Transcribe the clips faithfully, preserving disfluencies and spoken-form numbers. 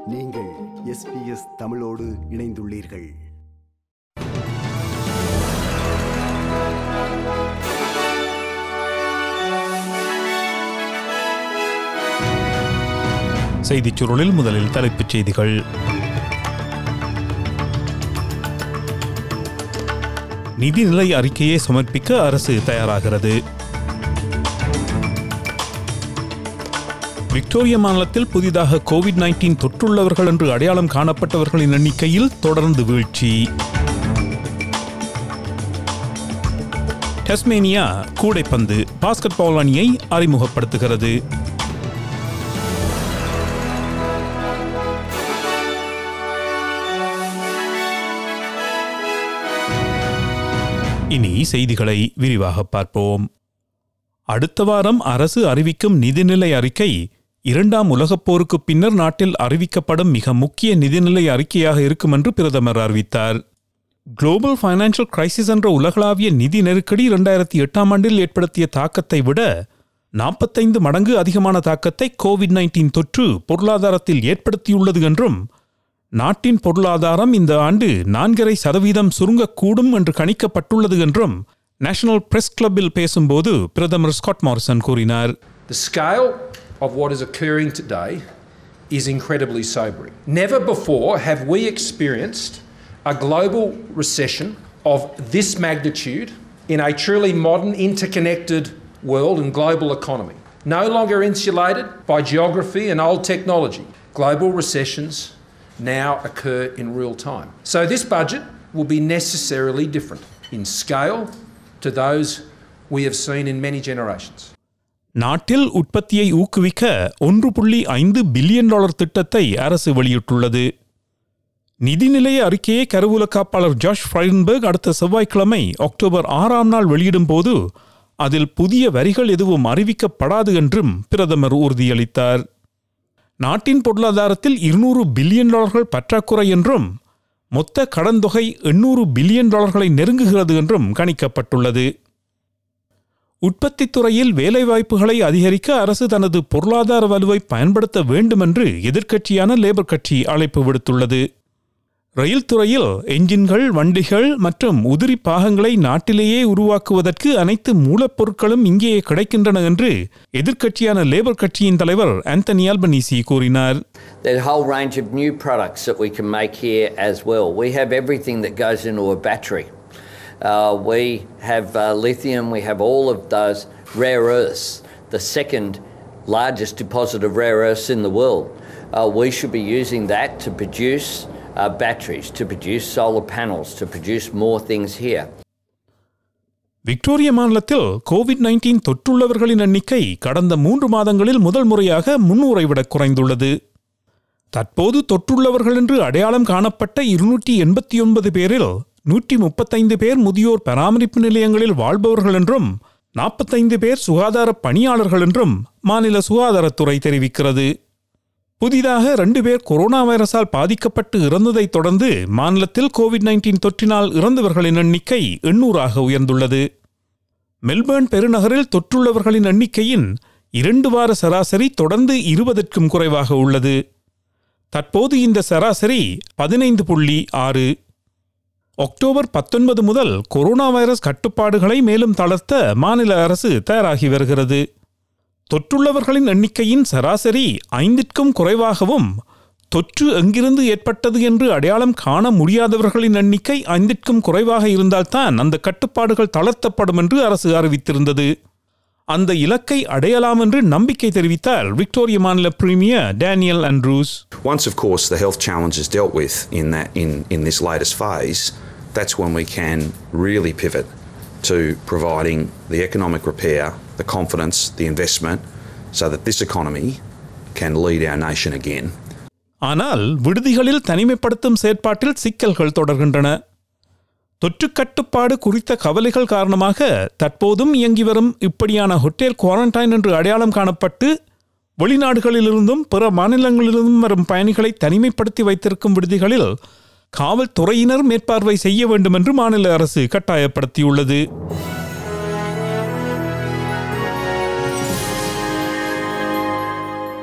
நீங்கள் S B S தமிழோடு இணைந்துள்ளீர்கள். செய்திச் சுருளில் முதலில் தலைப்புச் செய்திகள். நிதிநிலை அறிக்கையை சமர்ப்பிக்க அரசு தயாராகிறது. விக்டோரியா மாநிலத்தில் புதிதாக கோவிட் நைன்டீன் தொற்றுள்ளவர்கள் என்று அடையாளம் காணப்பட்டவர்களின் எண்ணிக்கையில் தொடர்ந்து வீழ்ச்சி. டஸ்மேனியா கூடைப்பந்து பாஸ்கெட் பால் அணியை அறிமுகப்படுத்துகிறது. இனி செய்திகளை விரிவாக பார்ப்போம். அடுத்த வாரம் அரசு அறிவிக்கும் நிதிநிலை அறிக்கை இரண்டாம் உலகப் போருக்கு பின்னர் நாட்டில் அறிவிக்கப்படும் மிக முக்கிய நிதிநிலை அறிக்கையாக இருக்கும் என்று பிரதமர் அறிவித்தார். குளோபல் ஃபைனான்சியல் கிரைசிஸ் என்ற உலகளாவிய நிதி நெருக்கடி இரண்டாயிரத்தி எட்டாம் ஆண்டில் ஏற்படுத்திய தாக்கத்தை விட நாற்பத்தைந்து மடங்கு அதிகமான தாக்கத்தை கோவிட் நைன்டீன் தொற்று பொருளாதாரத்தில் ஏற்படுத்தியுள்ளது என்றும், நாட்டின் பொருளாதாரம் இந்த ஆண்டு நான்கரை சதவீதம் சுருங்கக்கூடும் என்று கணிக்கப்பட்டுள்ளது என்றும் நேஷனல் பிரஸ் கிளப்பில் பேசும்போது பிரதமர் ஸ்காட் மாரிசன் கூறினார். The scale of what is occurring today is incredibly sobering. Never before have we experienced a global recession of this magnitude in a truly modern, interconnected world and global economy. No longer insulated by geography and old technology. Global recessions now occur in real time. So this budget will be necessarily different in scale to those we have seen in many generations. நாட்டில் உற்பத்தியை ஊக்குவிக்க ஒன்று புள்ளி ஐந்து billion dollar திட்டத்தை அரசு வெளியிட்டுள்ளது. நிதிநிலைய அறிக்கையை கருவூல காப்பாளர் ஜாஷ் ஃப்ரைடன்பர்க் அடுத்த செவ்வாய்க்கிழமை அக்டோபர் ஆறாம் நாள் வெளியிடும் போது அதில் புதிய வரிகள் எதுவும் அறிவிக்கப்படாது என்றும் பிரதமர் உறுதியளித்தார். நாட்டின் பொருளாதாரத்தில் இருநூறு பில்லியன் டாலர்கள் பற்றாக்குறை என்றும், மொத்த கடன் தொகை எண்ணூறு பில்லியன் டாலர்களை நெருங்குகிறது என்றும் கணிக்கப்பட்டுள்ளது. உற்பத்தித் துறையில் வேலைவாய்ப்புகளை அதிகரிக்க அரசு தனது பொருளாதார வலுவை பயன்படுத்த வேண்டும் என்று எதிர்க்கட்சியான லேபர் கட்சி அழைப்பு விடுத்துள்ளது. ரயில் துறையில் என்ஜின்கள், வண்டிகள் மற்றும் உதிரி பாகங்களை நாட்டிலேயே உருவாக்குவதற்கு அனைத்து மூலப்பொருட்களும் இங்கேயே கிடைக்கின்றன என்று எதிர்க்கட்சியான லேபர் கட்சியின் தலைவர் ஆந்தனி அல்பனீசி கூறினார். There's a whole range of new products that we can make here as well. We have everything that goes into a battery. Uh, we have uh, lithium, we have all of those rare earths, the second largest deposit of rare earths in the world. Uh, we should be using that to produce uh, batteries, to produce solar panels, to produce more things here. Victoria மாநிலத்தில் Covid nineteen தொற்றுள்ளவர்களின் எண்ணிக்கை கடந்த மூன்று மாதங்களில் முதல் முறையாக முன்னூறை விட குறைந்துள்ளது. தற்போது தொற்றுள்ளவர்கள் என்று அடையாளம் காணப்பட்ட இருநூற்றி எண்பத்தி ஒன்பது பேரில் நூற்றி முப்பத்தைந்து பேர் முதியோர் பராமரிப்பு நிலையங்களில் வாழ்பவர்கள் என்றும், நாற்பத்தைந்து பேர் சுகாதார பணியாளர்கள் என்றும் மாநில சுகாதாரத்துறை தெரிவிக்கிறது. புதிதாக இரண்டு பேர் கொரோனா வைரஸால் பாதிக்கப்பட்டு இறந்ததைத் தொடர்ந்து மாநிலத்தில் கோவிட் நைன்டீன் தொற்றினால் இறந்தவர்களின் எண்ணிக்கை எண்ணூறாக உயர்ந்துள்ளது. மெல்பர்ன் பெருநகரில் தொற்றுள்ளவர்களின் எண்ணிக்கையின் இரண்டு வார சராசரி தொடர்ந்து இருபதற்கும் குறைவாக உள்ளது. தற்போது இந்த சராசரி பதினைந்து புள்ளி ஆறு. அக்டோபர் பத்தொன்பது முதல் கொரோனா வைரஸ் கட்டுப்பாடுகளை மேலும் தளர்த்த மாநில அரசு தயாராகி வருகிறது. தொற்றுள்ளவர்களின் எண்ணிக்கையின் சராசரி ஐந்திற்கும் குறைவாகவும், தொற்று எங்கிருந்து ஏற்பட்டது என்று அடையாளம் காண முடியாதவர்களின் எண்ணிக்கை ஐந்திற்கும் குறைவாக இருந்தால்தான் அந்த கட்டுப்பாடுகள் தளர்த்தப்படும் என்று அரசு அறிவித்திருந்தது. அந்த இலக்கை அடையலாம் என்று நம்பிக்கை தெரிவித்தார் விக்டோரியா மாநில premier Daniel Andrews. Once, of course, the health challenge is dealt with in that in in this latest phase, that's when we can really pivot to providing the economic repair, the confidence, the investment, so that this economy can lead our nation again. ஆனால் விடுதிகளில் தனிமைப்படுத்தும் செயற்பாட்டில் சிக்கல்கள் தொடர்கின்றன. தொற்று கட்டுப்பாடு குறித்த கவலைகள் காரணமாக தற்போதும் இயங்கி வரும் இப்படியான ஹோட்டல் குவாரண்டைன் என்று அடையாளம் காணப்பட்டு வெளிநாடுகளிலிருந்தும் பிற மாநிலங்களிலிருந்தும் வரும் பயணிகளை தனிமைப்படுத்தி வைத்திருக்கும் விடுதிகளில் காவல்துறையினர் மேற்பார்வை செய்ய வேண்டும் என்று மாநில அரசு கட்டாயப்படுத்தியுள்ளது.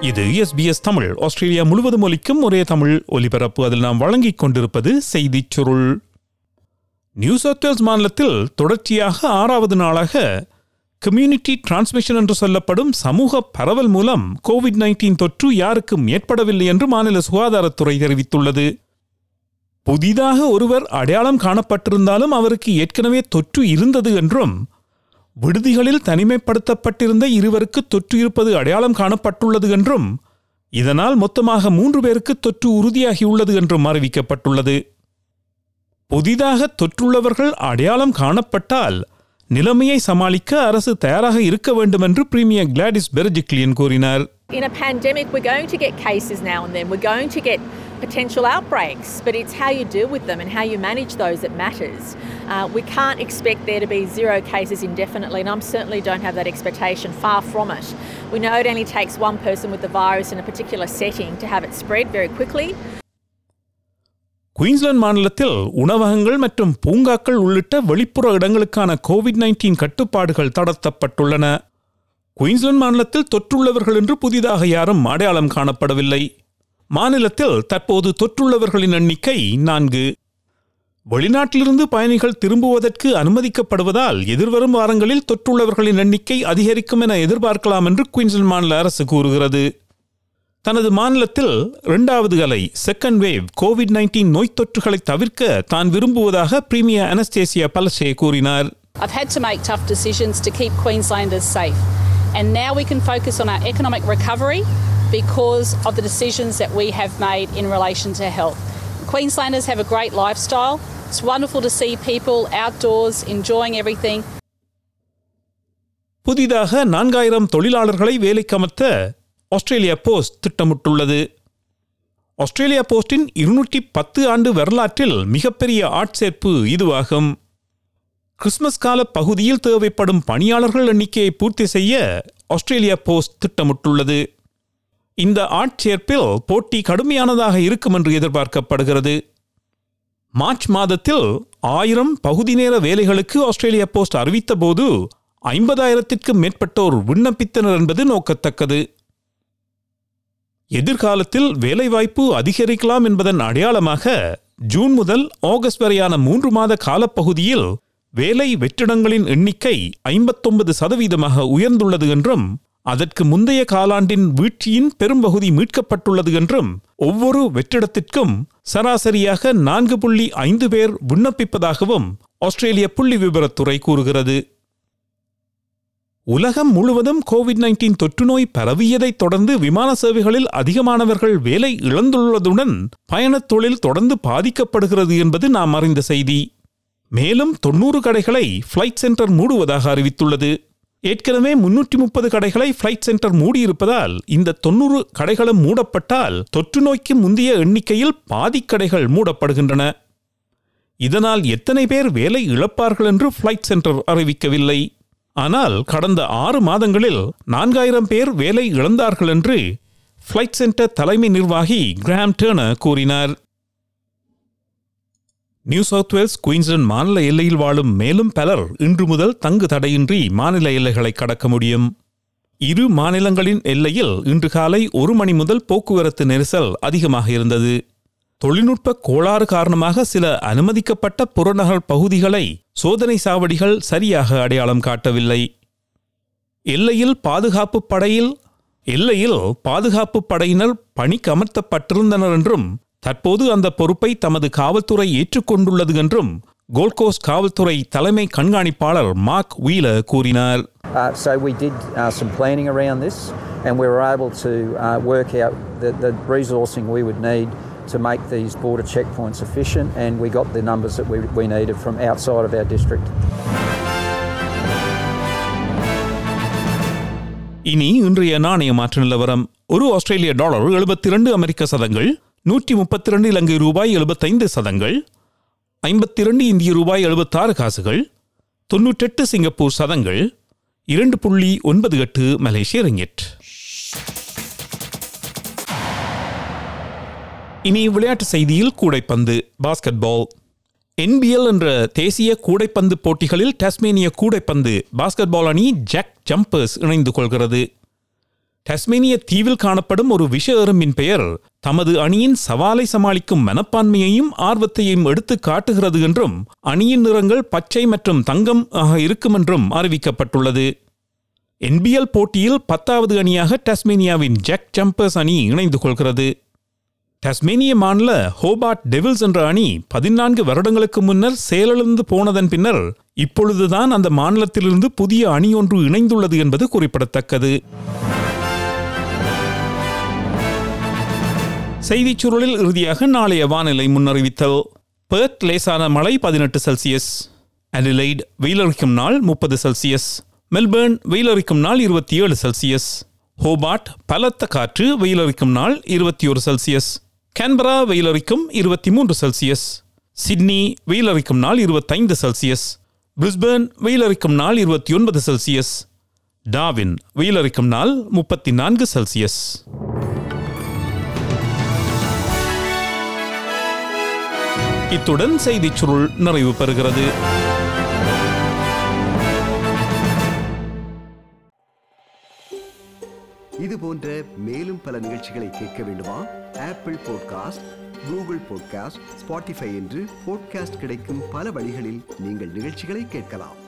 இது எஸ்பிஎஸ் தமிழ், ஆஸ்திரேலியா முழுவதும் ஒலிக்கும் ஒரே தமிழ் ஒலிபரப்பு. அதில் நாம் வழங்கிக் கொண்டிருப்பது செய்திச் சுருள். நியூ சவுத் வேல்ஸ் மாநிலத்தில் தொடர்ச்சியாக ஆறாவது நாளாக கம்யூனிட்டி டிரான்ஸ்மிஷன் என்று சொல்லப்படும் சமூக பரவல் மூலம் கோவிட் நைன்டீன் தொற்று யாருக்கும் ஏற்படவில்லை என்று மாநில சுகாதாரத்துறை தெரிவித்துள்ளது. புதிதாக ஒருவர் அடையாளம் காணப்பட்டிருந்தாலும் அவருக்கு ஏற்கனவே தொற்று இருந்தது என்றும், விடுதிகளில் தனிமைப்படுத்தப்பட்டிருந்த இருவருக்கு தொற்று இருப்பது அடையாளம் காணப்பட்டுள்ளது என்றும், இதனால் மொத்தமாக மூன்று பேருக்கு தொற்று உறுதியாகியுள்ளது என்றும் அறிவிக்கப்பட்டுள்ளது. புதிதாக தொற்றுள்ளவர்கள் அடையாளம் காணப்பட்டால் நிலைமையை சமாளிக்க அரசு தயாராக இருக்க வேண்டும் என்று பிரீமியர் கிளாடிஸ் பெர்ஜிக்லியன் கூறினார். In a pandemic, we're going to get cases now and then. We're going to get potential outbreaks, but it's how you deal with them and how you manage those that matters. Uh, we can't expect there to be zero cases indefinitely, and I certainly don't have that expectation, far from it. We know it only takes one person with the virus in a particular setting to have it spread very quickly. Queensland மாநிலத்தில் உணவகங்கள் மற்றும் பூங்காக்கள் உள்ளிட்ட வெளிப்புற இடங்களுக்கான Covid nineteen கட்டுப்பாடுகள் தளர்த்தப்பட்டுள்ளன. Queensland மாநிலத்தில் தொற்றுள்ளவர்கள் என்று புதிதாக யாரும் அடையாளம் காணப்படவில்லை. மாநிலத்தில் தற்போது தொற்றுள்ளவர்களின் எண்ணிக்கை நான்கு. வெளிநாட்டிலிருந்து பயணிகள் திரும்புவதற்கு அனுமதிக்கப்படுவதால் எதிர்வரும் வாரங்களில் தொற்றுள்ளவர்களின் எண்ணிக்கை அதிகரிக்கும் என எதிர்பார்க்கலாம் என்று குயின்ஸ்லாந்து மாநில அரசு கூறுகிறது. தனது மாநிலத்தில் இரண்டாவது அலை செகண்ட் வேவ் கோவிட் நைன்டீன் நோய் தொற்றுகளை தவிர்க்க தான் விரும்புவதாக பிரீமியர் அனஸ்டேசியா பலசே கூறினார். I've had to make tough decisions to keep Queenslanders safe, and now we can focus on our economic recovery because of the decisions that we have made in relation to health. Queenslanders have a great lifestyle. It's wonderful to see people outdoors enjoying everything. புதிதாக நான்காயிரம் தொழிலாளர்களை வேலைக்கமர்த்த Australia Post திட்டமிட்டுள்ளது. Australia போஸ்டின் இருநூற்றி பத்து ஆண்டு வரலாற்றில் மிகப்பெரிய ஆட்சேர்ப்பு இதுவாகும். கிறிஸ்துமஸ் கால பகுதியில் தேவைப்படும் பணியாளர்கள் எண்ணிக்கையை பூர்த்தி செய்ய ஆஸ்திரேலியா போஸ்ட் திட்டமிட்டுள்ளது. இந்த ஆட்சேர்ப்பில் போட்டி கடுமையானதாக இருக்கும் என்று எதிர்பார்க்கப்படுகிறது. மார்ச் மாதத்தில் ஆயிரம் பகுதி நேர வேலைகளுக்கு ஆஸ்திரேலியா போஸ்ட் அறிவித்த போது ஐம்பதாயிரத்திற்கும் மேற்பட்டோர் விண்ணப்பித்தனர் என்பது நோக்கத்தக்கது. எதிர்காலத்தில் வேலைவாய்ப்பு அதிகரிக்கலாம் என்பதன் அடையாளமாக ஜூன் முதல் ஆகஸ்ட் வரையான மூன்று மாத காலப்பகுதியில் வேலை வெற்றிடங்களின் எண்ணிக்கை ஐம்பத்தொன்பது சதவீதமாக உயர்ந்துள்ளது என்றும், அதற்கு முந்தைய காலாண்டின் வீழ்ச்சியின் பெரும்பகுதி மீட்கப்பட்டுள்ளது என்றும், ஒவ்வொரு வெற்றிடத்திற்கும் சராசரியாக நான்கு புள்ளி ஐந்து பேர் விண்ணப்பிப்பதாகவும் ஆஸ்திரேலிய புள்ளி விவரத்துறை கூறுகிறது. உலகம் முழுவதும் கோவிட் நைன்டீன் தொற்று நோய் பரவியதைத் தொடர்ந்து விமான சேவைகளில் அதிகமானவர்கள் வேலை இழந்துள்ளதுடன் பயணத் தொழில் தொடர்ந்து பாதிக்கப்படுகிறது என்பது நாம் அறிந்த செய்தி. மேலும் தொன்னூறு கடைகளை ஃபிளைட் சென்டர் மூடுவதாக அறிவித்துள்ளது. ஏற்கனவே முன்னூற்றி முப்பது கடைகளை ஃபிளைட் சென்டர் மூடியிருப்பதால் இந்த தொன்னூறு கடைகளும் மூடப்பட்டால் தொற்று நோய்க்கு முந்தைய எண்ணிக்கையில் பாதி கடைகள் மூடப்படுகின்றன. இதனால் எத்தனை பேர் வேலை இழப்பார்கள் என்று ஃபிளைட் சென்டர் அறிவிக்கவில்லை. ஆனால் கடந்த ஆறு மாதங்களில் நான்காயிரம் பேர் வேலை இழந்தார்கள் என்று ஃபிளைட் சென்டர் தலைமை நிர்வாகி கிராம் டர்னர் கூறினார். நியூ சவுத் வேல்ஸ் குயின்ஸ்லாந்து மாநில எல்லையில் வாழும் மேலும் பலர் இன்று முதல் தங்கு தடையின்றி மாநில எல்லைகளை கடக்க முடியும். இரு மாநிலங்களின் எல்லையில் இன்று காலை ஒரு மணி முதல் போக்குவரத்து நெரிசல் அதிகமாக இருந்தது. தொழில்நுட்ப கோளாறு காரணமாக சில அனுமதிக்கப்பட்ட புறநகர் பகுதிகளை சோதனை சாவடிகள் சரியாக அடையாளம் காட்டவில்லை. எல்லையில் பாதுகாப்பு படையில் எல்லையில் பாதுகாப்பு படையினர் பணிக்கமர்த்தப்பட்டிருந்தனர் என்றும், தற்போது அந்த பொறுப்பை தமது காவல்துறை ஏற்றுக்கொண்டுள்ளது என்றும் கோல்ட் கோஸ்ட் காவல்துறை தலைமை கண்காணிப்பாளர் மார்க் வீலர் கூறினார். Uh, so we did uh, some planning around this, and we were able to uh, work out the, the resourcing we would need to make these border checkpoints efficient, and we got the numbers that we, we needed from outside of our district. இனி இன்றைய நாணய மாற்று நிலவரம். ஒரு ஆஸ்திரேலிய dollar எழுபத்தி இரண்டு அமெரிக்க சதங்கள், நூற்றி முப்பத்தி இரண்டு இலங்கை ரூபாய் எழுபத்தைந்து சதங்கள், ஐம்பத்தி இரண்டு இந்திய ரூபாய் எழுபத்தாறு காசுகள், தொன்னூற்றெட்டு சிங்கப்பூர் சதங்கள், இரண்டு புள்ளி ஒன்பது எட்டு மலேசிய ரிங்கிட். இனி விளையாட்டு செய்தியில் கூடைப்பந்து பாஸ்கெட்பால். என்பிஎல் என்ற தேசிய கூடைப்பந்து போட்டிகளில் டாஸ்மேனிய கூடைப்பந்து பாஸ்கெட்பால் அணி ஜாக் ஜம்பர்ஸ் இணைந்து கொள்கிறது. டாஸ்மேனிய தீவில் காணப்படும் ஒரு விஷ எறும்பின் பெயர் தமது அணியின் சவாலை சமாளிக்கும் மனப்பான்மையையும் ஆர்வத்தையும் எடுத்து காட்டுகிறது என்றும் அணியின் நிறங்கள் பச்சை மற்றும் தங்கம் ஆக இருக்கும் என்றும் அறிவிக்கப்பட்டுள்ளது. என்பிஎல் போட்டியில் பத்தாவது அணியாக டாஸ்மேனியாவின் ஜாக் ஜம்பர்ஸ் அணி இணைந்து கொள்கிறது. டாஸ்மேனிய மாநில ஹோபார்ட் டெவில்ஸ் என்ற அணி பதினான்கு வருடங்களுக்கு முன்னர் செயலிழந்து போனதன் பின்னர் இப்பொழுதுதான் அந்த மாநிலத்திலிருந்து புதிய அணி ஒன்று இணைந்துள்ளது என்பது குறிப்பிடத்தக்கது. செய்திச் சுருளில் இறுதியாக நாளைய வானிலை முன்னறிவித்தல். பெர்த் லேசான மழை பதினெட்டு செல்சியஸ், அடிலைட் வெயிலரிக்கும் நாள் முப்பது செல்சியஸ், மெல்பர்ன் வெயிலரிக்கும் நாள் இருபத்தி ஏழு செல்சியஸ், ஹோபார்ட் பலத்த காற்று வெயிலரிக்கும் நாள் இருபத்தி ஒரு செல்சியஸ், கேன்பரா வெயிலரிக்கும் இருபத்தி மூன்று செல்சியஸ், சிட்னி வெயிலரிக்கும் நாள் இருபத்தைந்து செல்சியஸ், பிரிஸ்பேர்ன் வெயிலரிக்கும் நாள் இருபத்தி ஒன்பது செல்சியஸ், டார்வின் வெயிலரிக்கும் நாள் முப்பத்தி நான்கு செல்சியஸ். இத்துடன் செய்திச் சுருள் நிறைவு பெறுகிறது. இது போன்ற மேலும் பல நிகழ்ச்சிகளை கேட்க வேண்டுமா? Apple podcast, Google podcast, Spotify என்று பாட்காஸ்ட் கிடைக்கும் பல வழிகளில் நீங்கள் நிகழ்ச்சிகளை கேட்கலாம்.